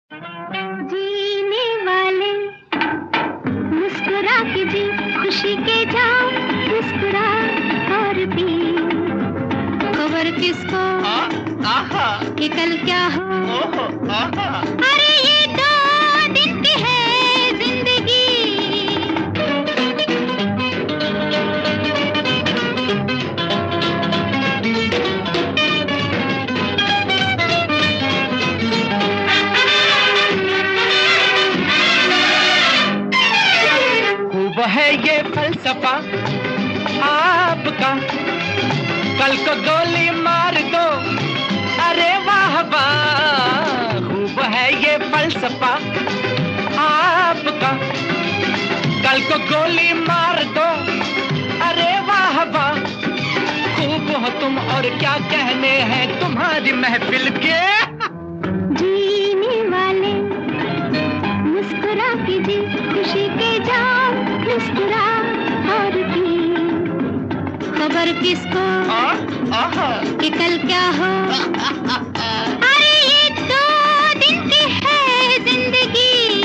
जीने वाले मुस्कुरा के जी, खुशी के जाओ मुस्कुरा और पी। खबर किसको कि कल क्या हो। अरे ये 2 दिन की है जिंदगी। खूब है ये फलसफा आपका, कल को गोली मार दो, अरे वाह वाह। खूब है ये फलसफा आपका, कल को गोली मार दो, अरे वाह वाह। खूब हो तुम और क्या कहने हैं तुम्हारी महफिल के। जीने वाले मुस्कुरा के जी, खुशी के जाओ मुस्कुरा और पी। खबर किसको कि कल क्या हो। अरे ये 2 दिन की है जिंदगी।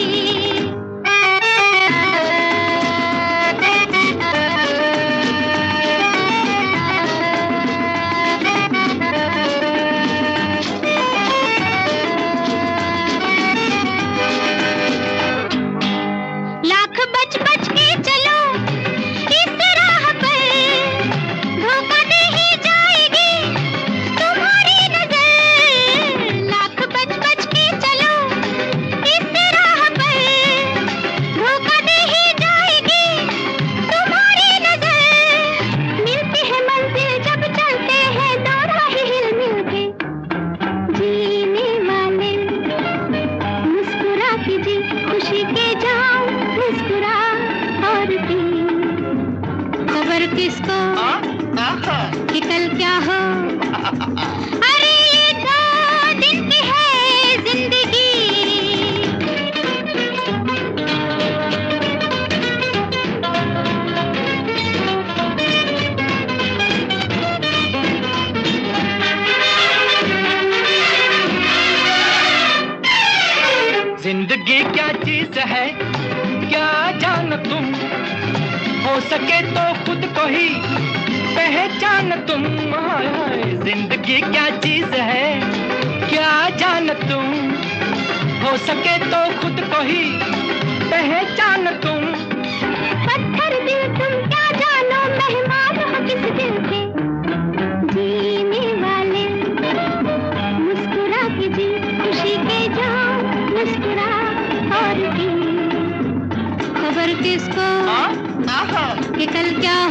लाख बच बच के चलो इस राह पर, धोखा दे ही जाएगी तुम्हारी नजर। लाख बच बच के चलो इस राह पर, धोखा दे ही जाएगी तुम्हारी नजर। मिलती है मंजिल जब चलते हैं दो राह हिल मिल के। जीने वाले मुस्कुरा के जी, खुशी के जाओ मुस्कुरा और पी। खबर किसको कि कल क्या हो। अरे ये 2 दिन की है जिंदगी। जिंदगी क्या चीज है क्या जान तुम, हो सके तो खुद को ही पहचान तुम। हाय हाय, जिंदगी क्या चीज है क्या जान तुम, हो सके तो खुद को ही पहचान तुम। पत्थर दिल तुम क्या जानो, मेहमान हो किस दिल के। जीने वाले मुस्कुरा के जी, खुशी के जाओ मुस्कुरा और पी। खबर किसको कि कल क्या